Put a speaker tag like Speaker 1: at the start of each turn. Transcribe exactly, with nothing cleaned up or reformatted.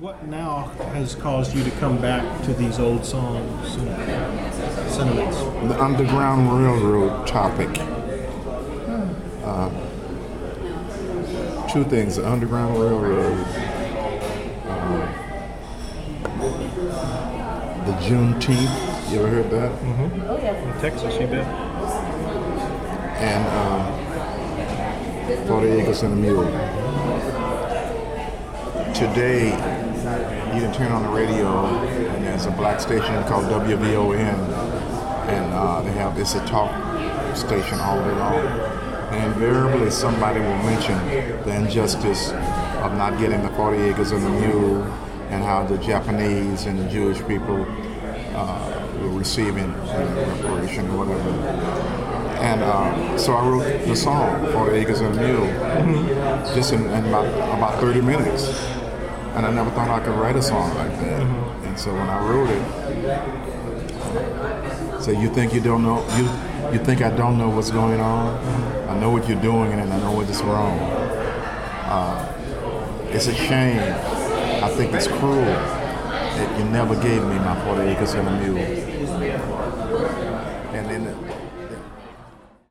Speaker 1: what now has caused you to come back to these old songs and sentiments?
Speaker 2: The Underground Railroad topic. Uh, two things: the Underground Railroad, uh, the Juneteenth. You ever heard that?
Speaker 1: Mm-hmm. Oh yeah. In Texas, you bet.
Speaker 2: And um, forty Acres and a Mule. Today, you can turn on the radio, and there's a black station called W V O N, and uh, they have it's a talk station all day long. And invariably, somebody will mention the injustice of not getting the forty acres and the mule, and how the Japanese and the Jewish people uh, were receiving reparation or whatever. And uh, so I wrote the song, forty acres and a Mule, mm-hmm. just in, in about, about thirty minutes. And I never thought I could write a song like that. Mm-hmm. And so when I wrote it, so you think you don't know, you you think I don't know what's going on? Mm-hmm. I know what you're doing and I know what is wrong. Uh, it's a shame. I think it's cruel that you never gave me my forty acres and a mule. And then